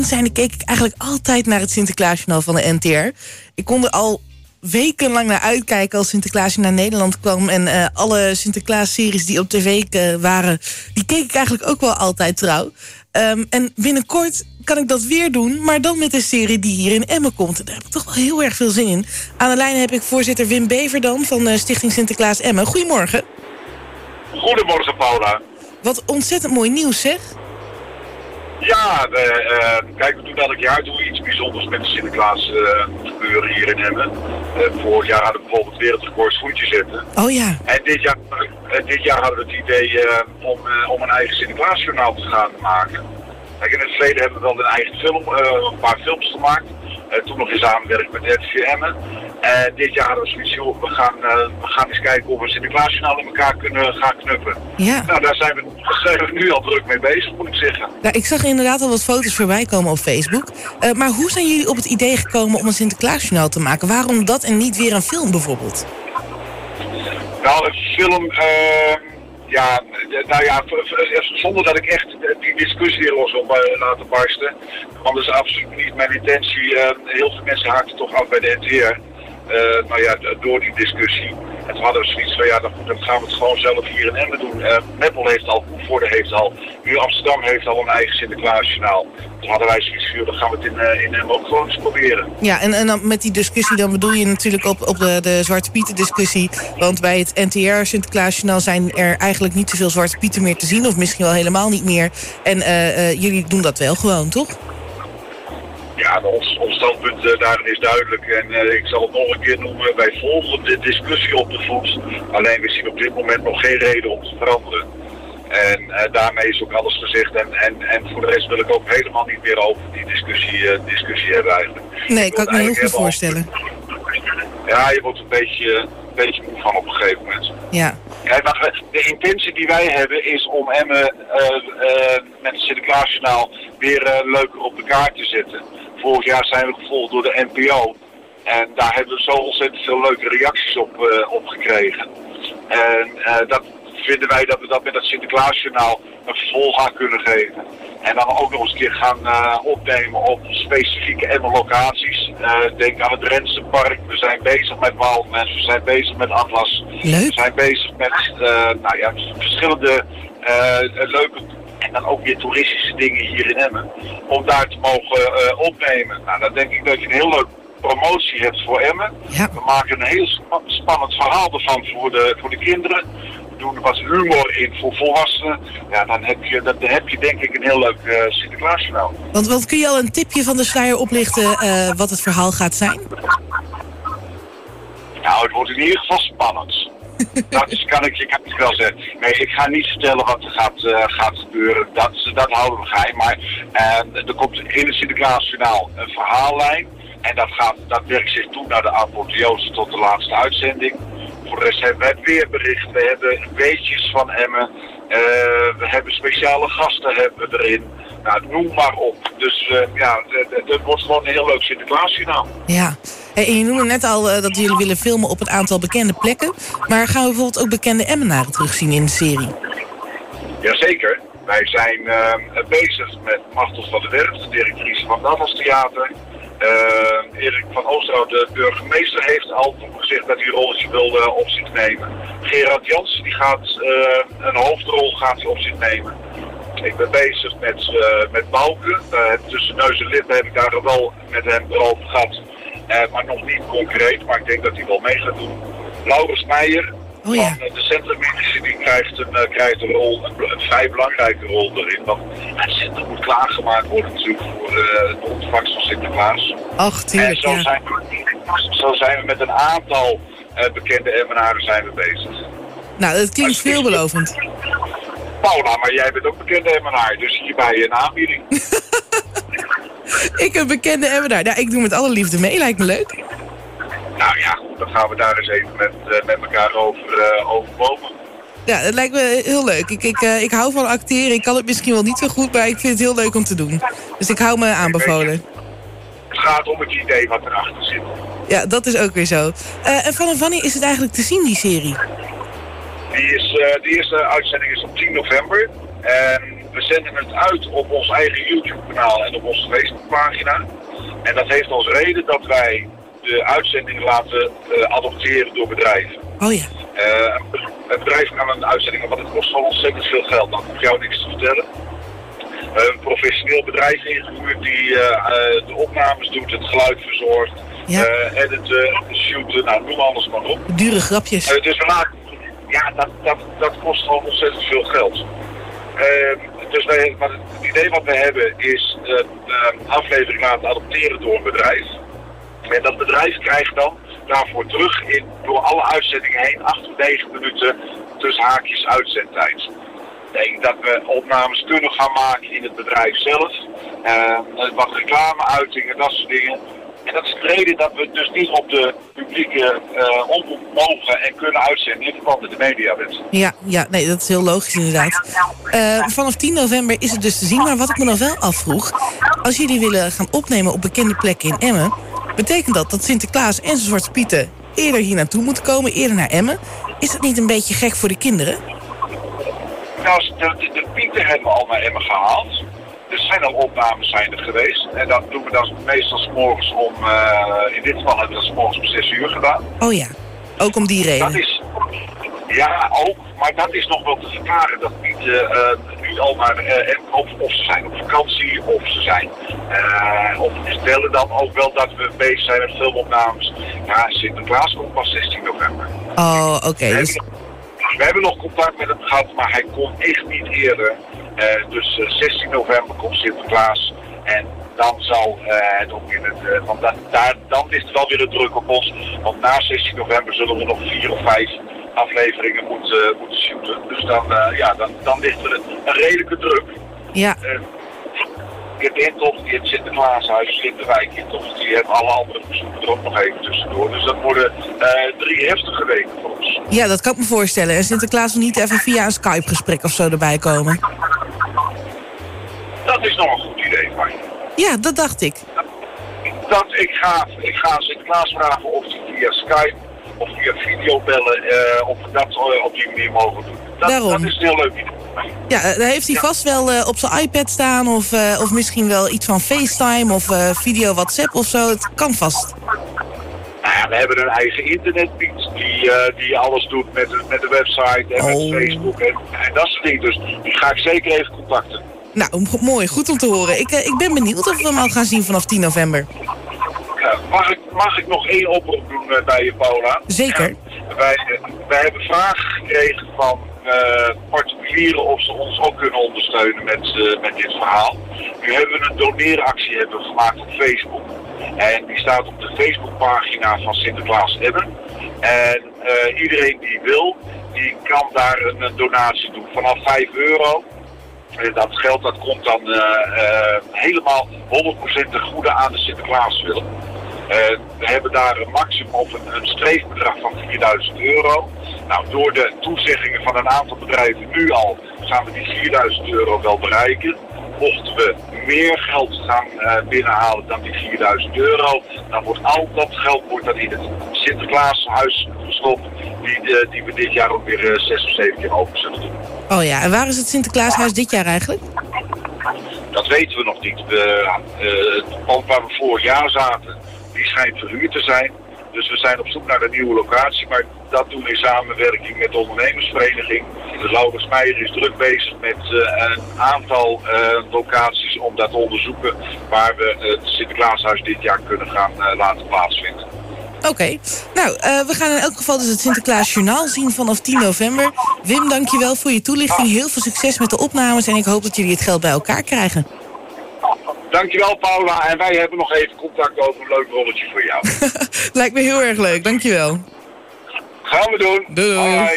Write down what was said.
zijn keek ik eigenlijk altijd naar het Sinterklaasjournaal van de NTR. Ik kon er al wekenlang naar uitkijken als Sinterklaasje naar Nederland kwam. En alle Sinterklaas-series die op tv waren, die keek ik eigenlijk ook wel altijd trouw. En binnenkort kan ik dat weer doen, maar dan met een serie die hier in Emmen komt. En daar heb ik toch wel heel erg veel zin in. Aan de lijn heb ik voorzitter Wim Beverdam van Stichting Sinterklaas Emmen. Goedemorgen. Goedemorgen, Paula. Wat ontzettend mooi nieuws, zeg. Ja, kijk, we doen elk jaar iets bijzonders met de Sinterklaas gebeuren hier in Emmen. Vorig jaar hadden we bijvoorbeeld wereldrecord schoentjes zetten. Oh ja. En dit jaar hadden we het idee om een eigen Sinterklaasjournaal te gaan maken. Kijk, in het verleden hebben we wel een eigen film, een paar films gemaakt. Toen nog in samenwerking met RTV Emmen. Dit jaar hadden we zoiets, joh, we gaan eens kijken of we Sinterklaasjournaal in elkaar kunnen gaan knuppen. Ja. Nou, daar zijn we nu al druk mee bezig, moet ik zeggen. Nou, ik zag inderdaad al wat foto's voorbij komen op Facebook. Maar hoe zijn jullie op het idee gekomen om een Sinterklaasjournaal te maken? Waarom dat en niet weer een film bijvoorbeeld? Nou, een film... zonder dat ik echt die discussie weer los wil laten barsten. Want dat is absoluut niet mijn intentie. Heel veel mensen haakten toch af bij de NTR. Door die discussie. En toen hadden we zoiets van, dan gaan we het gewoon zelf hier in Emmen doen. Meppel heeft al, Koevoorde heeft al, nu Amsterdam heeft al een eigen Sinterklaasjournaal. Toen hadden wij zoiets van, dan gaan we het in Emmen ook gewoon eens proberen. Ja, en dan met die discussie, dan bedoel je natuurlijk op de Zwarte Pieten discussie. Want bij het NTR Sinterklaasjournaal zijn er eigenlijk niet zoveel Zwarte Pieten meer te zien. Of misschien wel helemaal niet meer. En jullie doen dat wel gewoon, toch? Ja, ons standpunt daarin is duidelijk en ik zal het nog een keer noemen. Wij volgen de discussie op de voet. Alleen we zien op dit moment nog geen reden om te veranderen. En daarmee is ook alles gezegd. En voor de rest wil ik ook helemaal niet meer over die discussie hebben eigenlijk. Nee, ik kan me heel goed voorstellen. Ja, je wordt een beetje moe van op een gegeven moment. Ja. Kijk, de intentie die wij hebben is om Emmen met het Sinterklaasjournaal weer leuker op de kaart te zetten. Vorig jaar zijn we gevolgd door de NPO. En daar hebben we zo ontzettend veel leuke reacties op gekregen. En dat vinden wij dat we dat met het Sinterklaasjournaal een vervolg aan kunnen geven. En dan ook nog eens een keer gaan opnemen op specifieke Emmen-locaties. Denk aan het Rensenpark. We zijn bezig met Wildmens. We zijn bezig met Atlas. Leuk. We zijn bezig met verschillende leuke en dan ook weer toeristische dingen hier in Emmen. Om daar te mogen opnemen. Nou, dan denk ik dat je een heel leuk promotie hebt voor Emmen. Ja. We maken een heel spannend verhaal ervan voor de kinderen. We doen er wat humor in voor volwassenen. Ja, dan heb je denk ik een heel leuk Sinterklaasjournaal. Want kun je al een tipje van de sluier oplichten wat het verhaal gaat zijn? Nou, het wordt in ieder geval spannend. Dat kan ik wel zeggen. Nee, ik ga niet vertellen wat er gaat gebeuren. Dat houden we geheim. Maar er komt in het Sinterklaasjournaal een verhaallijn. En dat werkt zich toe naar de apotheose tot de laatste uitzending. Voor de rest hebben we het weerbericht. We hebben weetjes van Emmen. We hebben speciale gasten erin. Nou, noem maar op. Dus het wordt gewoon een heel leuk Sinterklaasjournaal. Ja. En je noemde net al dat jullie willen filmen op een aantal bekende plekken. Maar gaan we bijvoorbeeld ook bekende Emmenaren terugzien in de serie? Jazeker. Wij zijn bezig met Machtel van der Werf, de directrice van het Atlas Theater. Erik van Oosterhout, de burgemeester, heeft al gezegd dat hij een rolletje wil op zich nemen. Gerard Jansen die gaat een hoofdrol op zich nemen. Ik ben bezig met Bouke. Tussen neus en lippen heb ik daar wel met hem erover gehad. Maar nog niet concreet, maar ik denk dat hij wel mee gaat doen. Laurens Meijer van de centrummedische die krijgt een rol, een vrij belangrijke rol erin. Want het centrum moet klaargemaakt worden natuurlijk voor de ontvangst van Sinterklaas. Ach, tuurlijk, en zo zijn we met een aantal bekende Emmenaren zijn we bezig. Nou, dat klinkt veelbelovend. Paula, maar jij bent ook bekende Emmenaar, dus hierbij een aanbieding. Ik een bekende Emmenaar. Nou, ik doe met alle liefde mee, lijkt me leuk. Nou ja, dan gaan we daar eens even met elkaar over bomen. Ja, het lijkt me heel leuk. Ik hou van acteren. Ik kan het misschien wel niet zo goed, maar ik vind het heel leuk om te doen. Dus ik hou me aanbevolen. Het gaat om het idee wat erachter zit. Ja, dat is ook weer zo. En vanaf wanneer is het eigenlijk te zien, die serie? De eerste uitzending is op 10 november. En we zenden het uit op ons eigen YouTube-kanaal en op onze Facebook-pagina. En dat heeft als reden dat wij de uitzending laten adopteren door bedrijven. Oh ja. Een bedrijf kan een uitzending, want het kost gewoon ontzettend veel geld. Dan hoef ik jou niks te vertellen. Een professioneel bedrijf ingehuurd die de opnames doet, het geluid verzorgt, editen, shooten, nou noem alles maar op. Dure grapjes. Dus we laten, dat kost gewoon ontzettend veel geld. Dus het idee wat we hebben is de aflevering laten adopteren door een bedrijf. En dat bedrijf krijgt dan daarvoor terug door alle uitzendingen heen 8 tot 9 minuten tussen haakjes uitzendtijd. Ik denk dat we opnames kunnen gaan maken in het bedrijf zelf. Wat reclameuitingen, dat soort dingen. En dat is de reden dat we dus niet op de publieke omroep mogen en kunnen uitzenden in verband met de mediawet. Ja, nee, dat is heel logisch inderdaad. Vanaf 10 november is het dus te zien. Maar wat ik me nog wel afvroeg, als jullie willen gaan opnemen op bekende plekken in Emmen, betekent dat Sinterklaas en zijn Zwarte Pieten eerder hier naartoe moeten komen, eerder naar Emmen? Is dat niet een beetje gek voor de kinderen? Nou, de Pieten hebben we al naar Emmen gehaald. Er zijn al opnames geweest. En dat doen we dan meestal 's morgens in dit geval hebben we dat 's morgens om 6 uur gedaan. Oh ja, ook om die reden. Dat is, ja, ook. Maar dat is nog wel te verklaren. Dat Pieten nu al naar Emmen, of ze zijn op vakantie, of ze zijn. Of we vertellen dan ook wel dat we bezig zijn met filmopnames. Ja, Sinterklaas komt pas 16 november. Oh, oké. We hebben nog contact met hem gehad, maar hij kon echt niet eerder. Dus 16 november komt Sinterklaas. En dan zal het ook in het... want dan ligt er wel weer de druk op ons. Want na 16 november zullen we nog 4 of 5 afleveringen moeten shooten. Dus dan ligt er een redelijke druk. Ja. Je hebt de intocht, je hebt Sinterklaashuis, je hebt de wijkintocht, die hebben alle andere bezoeken er ook nog even tussendoor. Dus dat worden 3 heftige weken voor ons. Ja, dat kan ik me voorstellen. En Sinterklaas wil niet even via een Skype-gesprek of zo erbij komen? Dat is nog een goed idee van je. Ja, dat dacht ik. Ik ga Sinterklaas vragen of hij via Skype of via videobellen of we dat op die manier mogen doen. Dat is een heel leuk idee. Ja, daar heeft hij vast wel op zijn iPad staan of misschien wel iets van FaceTime of video WhatsApp of zo. Het kan vast. Nou ja, we hebben een eigen internetpiet die alles doet met de website en met Facebook en dat soort dingen. Dus die ga ik zeker even contacten. Nou, mooi. Goed om te horen. Ik ben benieuwd of we hem al gaan zien vanaf 10 november. Mag ik nog 1 oproep doen bij je, Paula? Zeker. Wij hebben vragen gekregen van particulieren of ze ons ook kunnen ondersteunen met dit verhaal. Nu hebben we een doneeractie gemaakt op Facebook. En die staat op de Facebookpagina van Sinterklaas Emmen. En iedereen die wil, die kan daar een donatie doen vanaf €5. Dat geld dat komt dan helemaal 100% ten goede aan de Sinterklaasfilm. We hebben daar een maximum of een streefbedrag van €4.000. Nou, door de toezeggingen van een aantal bedrijven nu al gaan we die €4.000 wel bereiken. Mochten we meer geld gaan binnenhalen dan die €4.000, dan wordt al dat geld in het Sinterklaashuis gestopt, die we dit jaar ook weer 6 of 7 keer open zullen doen. Oh ja, en waar is het Sinterklaashuis dit jaar eigenlijk? Dat weten we nog niet. Het pand waar we vorig jaar zaten, die schijnt verhuurd te zijn. Dus we zijn op zoek naar een nieuwe locatie, maar dat doen we in samenwerking met de ondernemersvereniging. De Laurens Meijer is druk bezig met een aantal locaties om dat te onderzoeken waar we het Sinterklaashuis dit jaar kunnen gaan laten plaatsvinden. Oké. Nou, we gaan in elk geval dus het Sinterklaasjournaal zien vanaf 10 november. Wim, dankjewel voor je toelichting. Heel veel succes met de opnames en ik hoop dat jullie het geld bij elkaar krijgen. Dankjewel, Paula. En wij hebben nog even contact over een leuk rolletje voor jou. Lijkt me heel erg leuk. Dankjewel. Gaan we doen. Doei. Hoi.